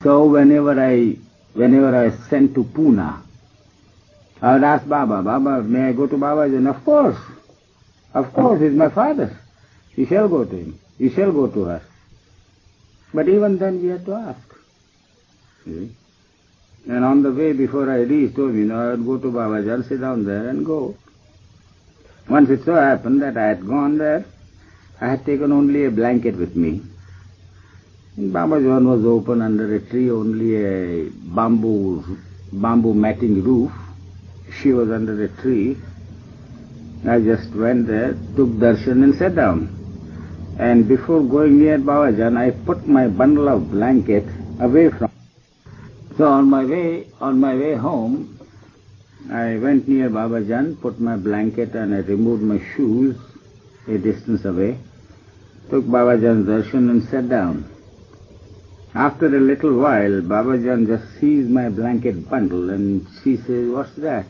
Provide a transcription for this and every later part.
So whenever I was sent to Pune, I would ask Baba, Baba, may I go to Babajan? Of course, he's my father. You shall go to him. You shall go to her. But even then we had to ask. See? And on the way before I reached home, I would go to Babajan, sit down there and go. Once it so happened that I had gone there, I had taken only a blanket with me. And Babajan was open under a tree, only a bamboo matting roof. She was under a tree. I just went there, took darshan and sat down. And before going near Babajan, I put my bundle of blanket away from. So on my way home, I went near Babajan, put my blanket and I removed my shoes a distance away, took Babajan's darshan and sat down. After a little while, Babajan just sees my blanket bundle and she says, "What's that?"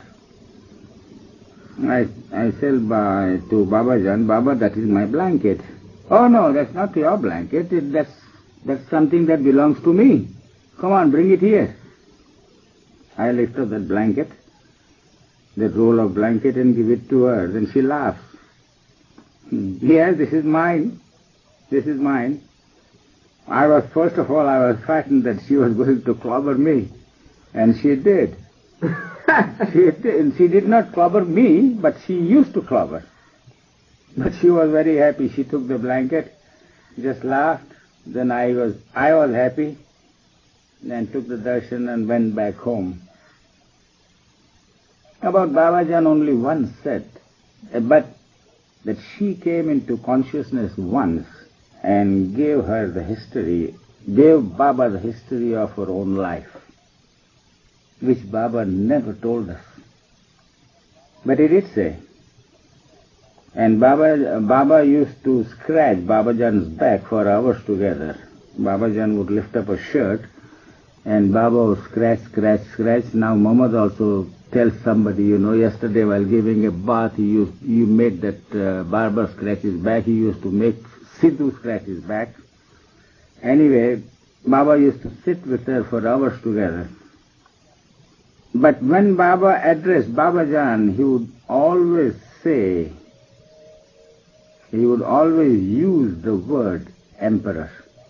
I said to Babajan, "Baba, that is my blanket." "Oh no, that's not your blanket, that's something that belongs to me. Come on, bring it here." I lift up that blanket, that roll of blanket and give it to her. Then she laughs. "Yes, this is mine. This is mine." First of all, I was frightened that she was going to clobber me. And she did. She did not clobber me, but she used to clobber. But she was very happy. She took the blanket, just laughed. Then I was happy, and took the darshan and went back home. About Babajan only one said, but that she came into consciousness once and gave Baba the history of her own life, which Baba never told us. But he did say. And Baba used to scratch Babajan's back for hours together. Babajan would lift up a shirt and Baba would scratch. Now Muhammad also tells somebody, yesterday while giving a bath, you made that barber scratch his back. He used to make Sidhu scratch his back. Anyway, Baba used to sit with her for hours together. But when Baba addressed Babajan, he would always use the word emperor.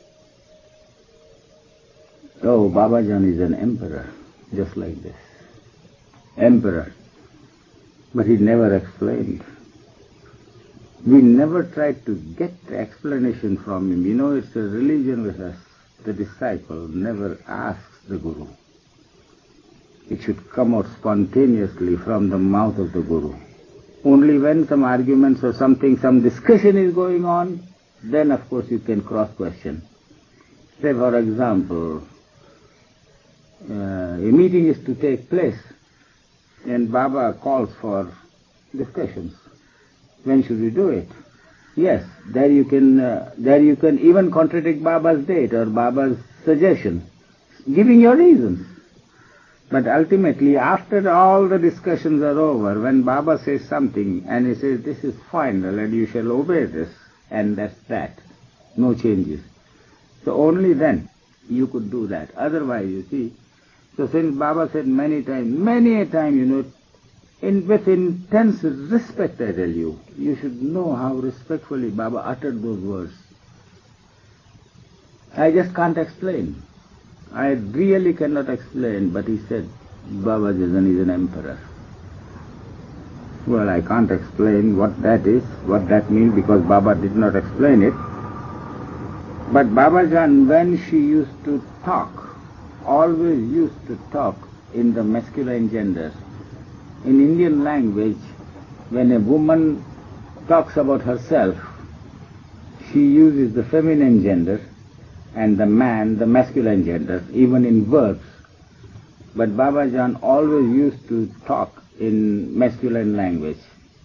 Oh, Babajan is an emperor, just like this. Emperor. But he never explained. We never tried to get the explanation from him. It's a religion with us. The disciple never asks the Guru. It should come out spontaneously from the mouth of the Guru. Only when some arguments or something, some discussion is going on, then of course you can cross-question. Say for example, a meeting is to take place and Baba calls for discussions. When should we do it? Yes, there you can even contradict Baba's date or Baba's suggestion, giving your reasons. But ultimately, after all the discussions are over, when Baba says something and he says, "This is final and you shall obey this," and that's that, no changes. So only then you could do that. Otherwise, you see, so since Baba said many a time, with intense respect, I tell you, you should know how respectfully Baba uttered those words. I just can't explain. I really cannot explain, but he said, Babajan is an emperor. Well, I can't explain what that is, what that means, because Baba did not explain it. But Babajan, when she used to talk, always used to talk in the masculine gender. In Indian language, when a woman talks about herself, she uses the feminine gender and the man, the masculine gender, even in verbs. But Babajan always used to talk in masculine language.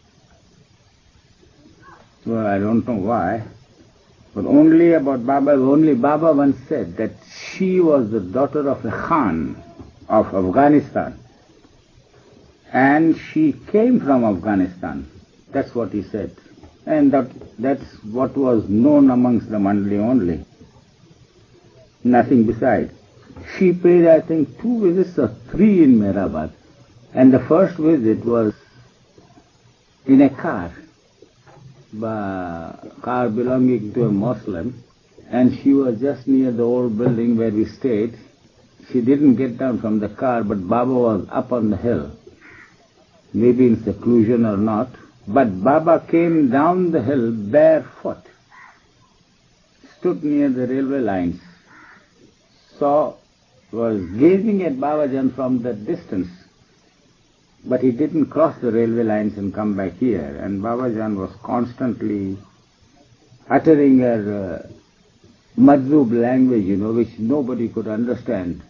Well, I don't know why, but only Baba once said that she was the daughter of a Khan of Afghanistan. And she came from Afghanistan. That's what he said. And that's what was known amongst the Mandali only. Nothing besides. She paid, I think, 2 visits or 3 in Mehrabad. And the first visit was in a car belonging to a Muslim, and she was just near the old building where we stayed. She didn't get down from the car, but Baba was up on the hill, maybe in seclusion or not. But Baba came down the hill barefoot, stood near the railway lines, was gazing at Babajan from the distance, but he didn't cross the railway lines and come back here. And Babajan was constantly uttering a Majzub language, which nobody could understand.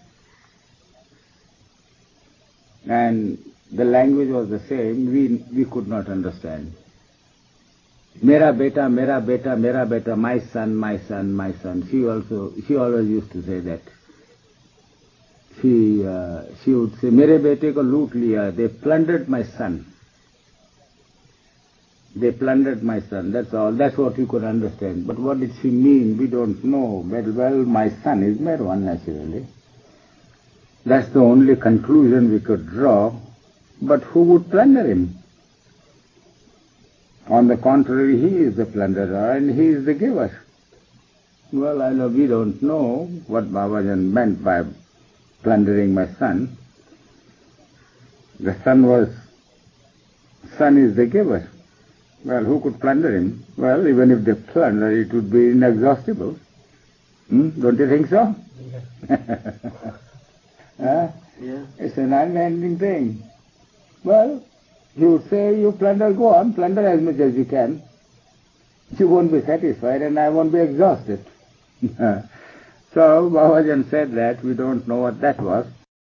And the language was the same, we could not understand. Mera beta, mera beta, mera beta, my son, my son, my son. She always used to say that. She would say, mere bete ko loot liya, they plundered my son. They plundered my son, that's all. That's what we could understand. But what did she mean? We don't know. Well, my son is Merwan, naturally. That's the only conclusion we could draw. But who would plunder him? On the contrary, he is the plunderer and he is the giver. Well, I know we don't know what Babajan meant by plundering my son. The son is the giver. Well, who could plunder him? Well, even if they plunder, it would be inexhaustible. Don't you think so? Yeah. It's an unending thing. Well, you would say, you plunder, go on, plunder as much as you can. You won't be satisfied and I won't be exhausted. So Babajan said that, we don't know what that was.